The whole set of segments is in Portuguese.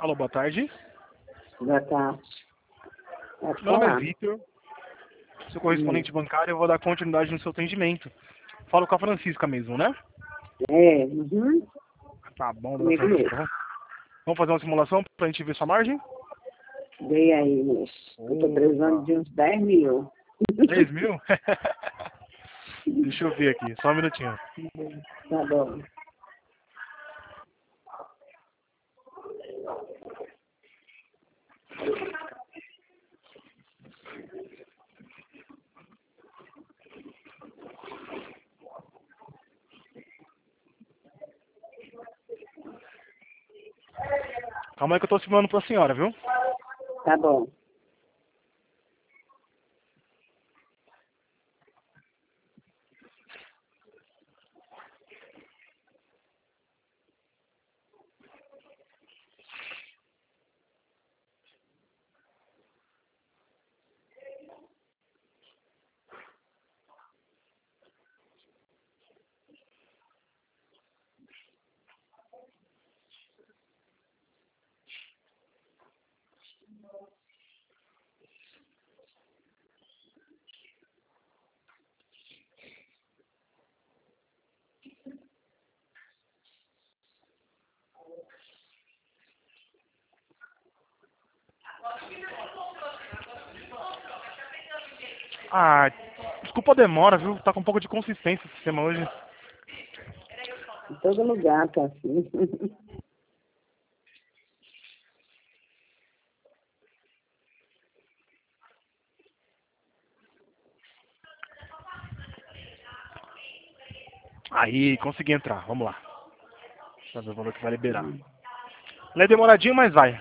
Alô, boa tarde. Já tá. Pode Meu nome é falar. Victor, sou correspondente bancário, eu vou dar continuidade no seu atendimento. Falo com a Francisca mesmo, né? É, uhum. Tá bom, dona Comigo Francisca. mesmo. Vamos fazer uma simulação pra gente ver sua margem? Dei aí, moço. Eu tô precisando Opa, de uns 10 mil. 10 mil? Deixa eu ver aqui, só um minutinho. Tá bom. Calma aí que eu tô simulando pra senhora, viu? Tá bom. Ah, desculpa a demora, viu? Tá com um pouco de consistência o sistema hoje. Em todo lugar tá assim. Aí, consegui entrar, vamos lá. Deixa eu ver o valor que vai liberar. Ele é demoradinho, mas vai.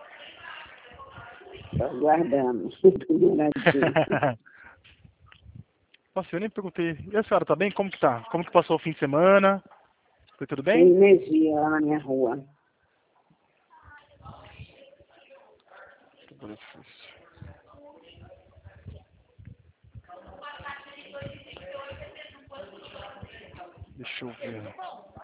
Tô aguardando. Primeiramente. Nossa, eu nem perguntei. E a senhora, tá bem? Como que tá? Como que passou o fim de semana? Foi tudo Tem bem? energia lá na minha rua. Deixa eu ver.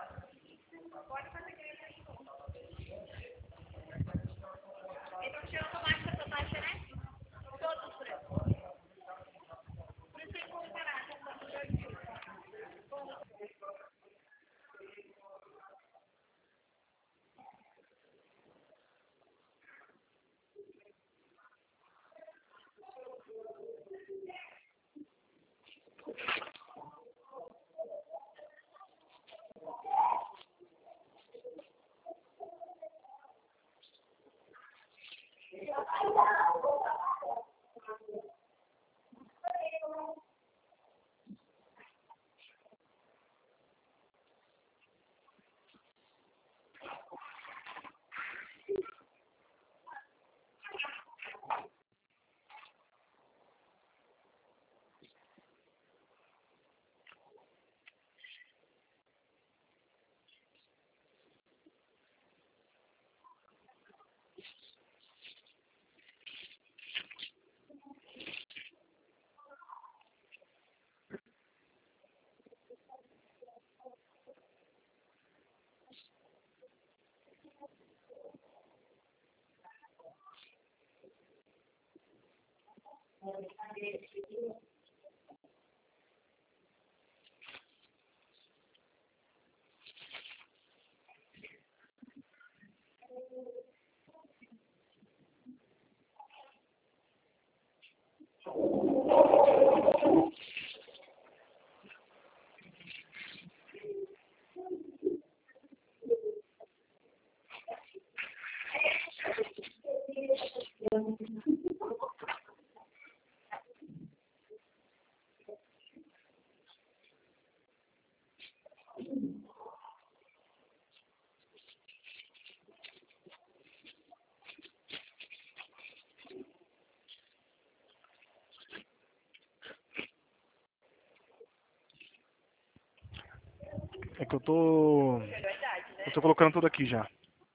É que eu tô. Eu tô colocando tudo aqui já.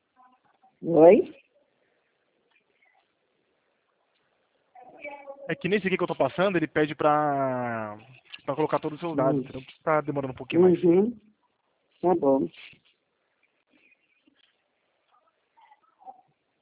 Oi? É que nesse aqui que eu tô passando, ele pede pra colocar todos os seus dados, Hum. entendeu? Tá demorando um pouquinho mais. Uhum. Tá bom.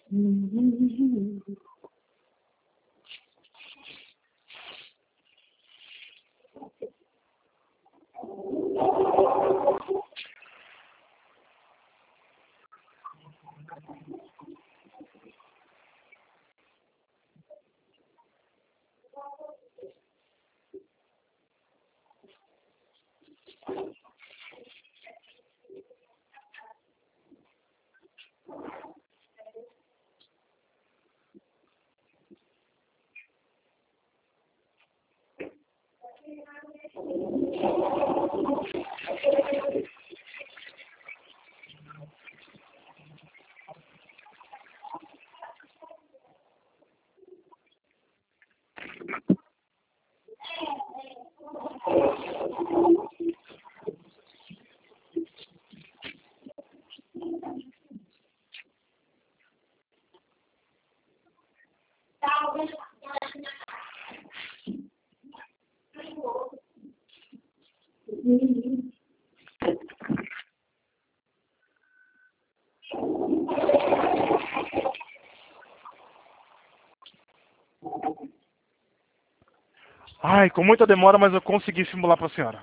Ai, com muita demora, mas eu consegui simular para a senhora.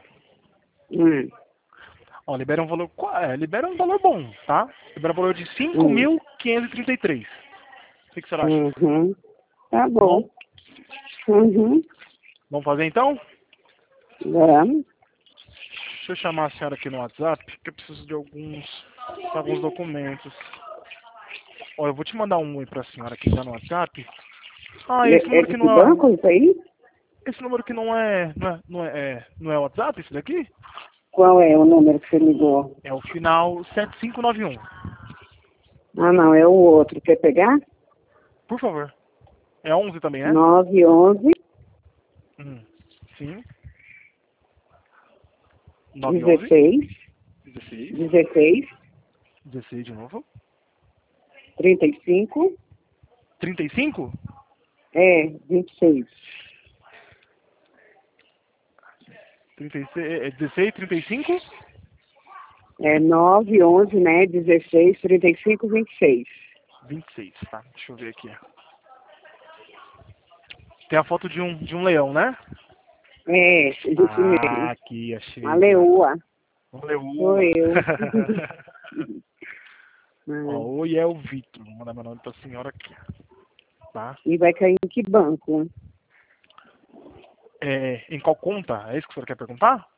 Ó, libera um valor, libera um valor bom, tá? Libera um valor de 5.533. O que a senhora acha? Uhum. Tá bom. Uhum. Vamos fazer então? Vamos. Deixa eu chamar a senhora aqui no WhatsApp, que eu preciso de alguns documentos. Ó, eu vou te mandar um oi pra senhora aqui já no WhatsApp. Ah, esse número de que que não é. banco isso aí? Esse número que não é WhatsApp, esse daqui? Qual é o número que você ligou? É o final 7591. Ah, não, é o outro. Quer pegar? Por favor. É 11 também, né? 911 Sim. 911. 16. 16 de novo. 35. 35? 26. 16, 35? 911, né? 16, 35, 26. 26, tá. Deixa eu ver aqui. Tem a foto de um leão, né? Isso mesmo. Aqui, achei. Uma leoa. Um leão. Sou eu. Ó, oi, é o Vitor. Vou mandar meu nome pra senhora aqui. Tá? E vai cair em que banco? Em qual conta? É isso que a senhora quer perguntar?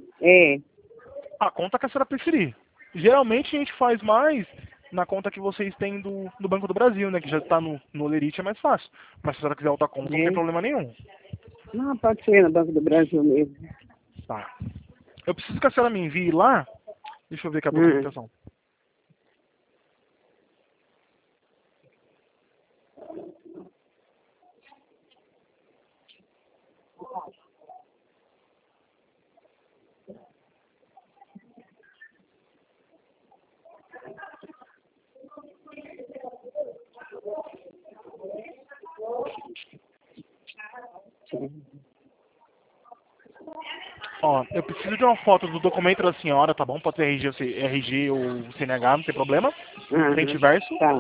A conta que a senhora preferir. Geralmente a gente faz mais na conta que vocês têm do Banco do Brasil, né? Que já está no Olerite, é mais fácil. Mas se a senhora quiser outra conta, não tem problema nenhum. Não, pode ser no Banco do Brasil mesmo. Tá. Eu preciso que a senhora me envie lá. Deixa eu ver aqui a documentação. Ó, eu preciso de uma foto do documento da senhora, tá bom? Pode ser RG ou CNH, não tem problema. Frente e verso. Tá.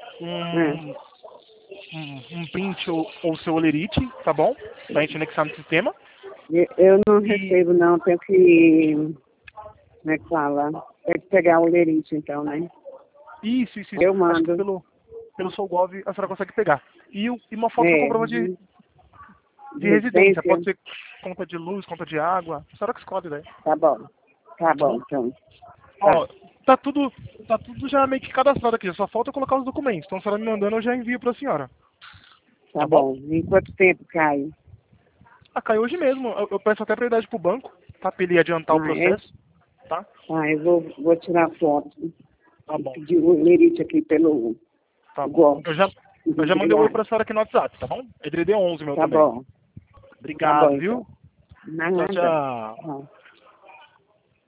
Um print ou seu olerite, tá bom? Pra gente anexar no sistema. Eu não recebo, não. Tenho que... Como é que fala? Tem que pegar o lerite, então, né? Isso. Eu Acho mando. que pelo Solgov a senhora consegue pegar. E uma foto com comprova de residência. Pode ser conta de luz, conta de água. A senhora que escolhe, né? Tá bom, então. Ó, tá tudo já meio que cadastrado aqui. Só falta eu colocar os documentos. Então a senhora me mandando, eu já envio pra senhora. Tá bom. Em quanto tempo cai? Cai hoje mesmo. Eu peço até prioridade pro banco, tá? Pra ele adiantar o processo. Tá? Eu vou tirar foto. Tá bom. Pedir o lerite aqui pelo... Tá bom. Eu já mandei o oi pra senhora aqui no WhatsApp, tá bom? É DDD 11 meu também. Tá bom. Obrigado, Tá bom, viu? então. Nada. Tchau. Tchau.